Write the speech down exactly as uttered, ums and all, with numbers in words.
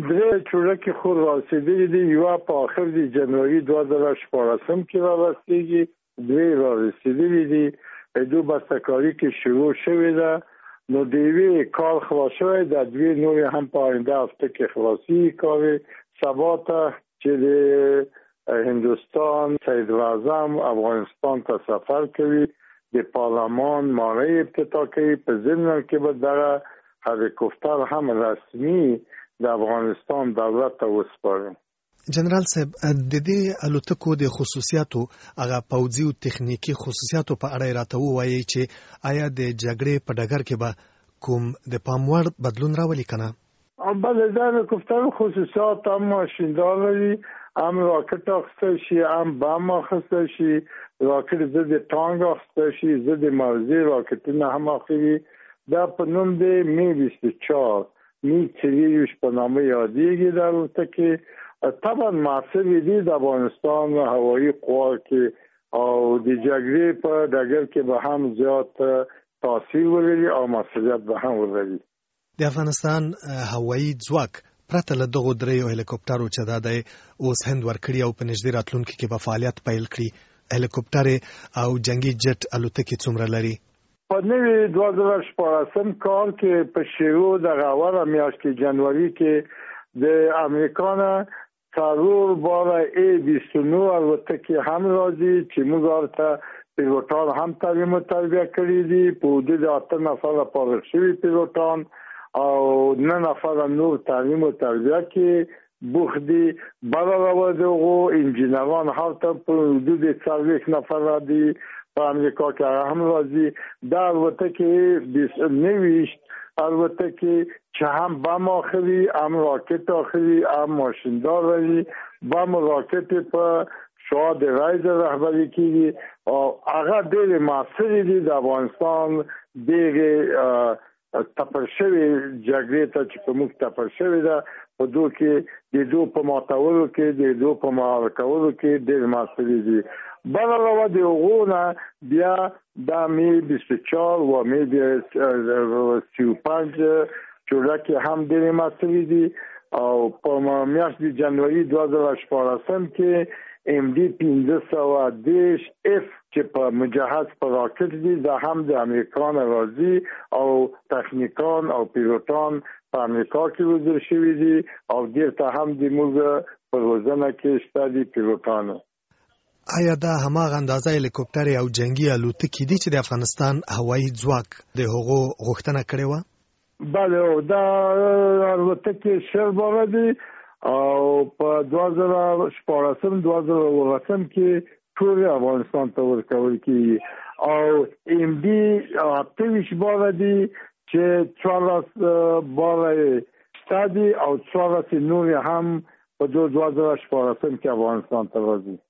درې چورلکې خو رارسېدلي دي. یوه په آخر د جنوري دوه زره شپاړسم کې رارسېږي، دوی رارسېدلي دي. دو بسته‌کاري کې شروع شوې ده. نو د یوې کال خلاص شوی، د دوی نورې هم په آینده هفته کې خلاصي کار سبا ته چې د هندوستان صدر اعظم افغانستان ته سفر کوي، د پارلمان ماره افتتاح کوي. په ضمن کې به دغه هلیکوپتر هم رسمي د افغانستان دولت ته وسپاري. جنرال صاحب، د دې الوتکو د خصوصیاتو هغه پوځي او تخنیکی خصوصیاتو په اړه راته ووایي چې آیا د جګړې په ډګر کې به کوم د پام وړ بدلون راولي کنه؟ بله، د هلیکوپتر خصوصیات هم ماشیندار لري، هم راکټ اخیستل شي، هم بم اخیستل شي، راکټ ضد ټانک اخیستل شي، ضد موضوع راکټونه هم اخلي. دا په نوم د می بیست و چهار می څلوېښت په نامه یادېږي. د الوتکې طبعا محصول دي د افغانستان هوایي قوا کې، او د جګړې په ډګر کې به هم زیات تاثیر ولري او مسؤلیت به هم ولري. د افغانستان هوایي ځواک پرته له دغو دریو هلیکوپټرو چې دا دی اوس هند ورکړي او په نږدې راتلونکي کې به فعالیت پیل کړي، هلیکوپټر او جنگي جټ الوتکې څومره لري؟ په نوي دوه زره شپاړسم کال کې په شروع د اوله میاشت کې جنوري کې د امریکا نه څلور باره ای بیست و نه الوتکې هم راځي چې موږ ورته پیلوټان هم تعلیم او تربیه کړي دي. په حدود اته نفره فارغ شوي پیلوټان او نه نفره نور تعلیم او تربیه کې بوخت دي. علاوه د هغو انجینران هلته په حدود څلوېښت نفره دي په امریکا کې هغه هم راځي. دا الوتکې نویشت الوتکې چې هم بم اخلي، هم راکټ اخلي، هم ماشیندار لري. بم او راکټ په شعاع د رایز رهبري کیږي او هغه ډېرې معاصرې دي. د افغانستان ډېرې تپل شوې جګړې ته چې په موږ تپل شوې ده، په دو کې د دو په ماتولو کې، د دو په مهار کولو کې ډېرې معاصرې دي. بل علاوه د هغو نه بیا دا می بیست و چهار و می سی و پنج چورلکې هم ډېرې معاصرې دي. او په میاشت د جنوري دوه زره شپاړسم کې ام ډي پنځه سوه دېرش اف چې په مجهز په راکټ دي، دا هم د امریکا نه راځي او تخنیکان او پیلوټان په امریکا کې روزل شوي دي او دلته هم د موږ په روزنه کې شته دي پیلوټان. آیا دا هماغه اندازه هلیکوپټر او جنگي الوتکې دي چې د افغانستان هوایي ځواک د هغو غوښتنه کړې وه؟ بله، دا الوتکې شل باره دي او په دوه زره شپاړسم دوه زره اوولسم کې ټول افغانستان ته ورکول کېږي. او ام ډي اته ویشت باره دي چې څوارلس باره شته دي او څوارلس نور هم په دوه زره شپاړسم کې افغانستان ته راځي.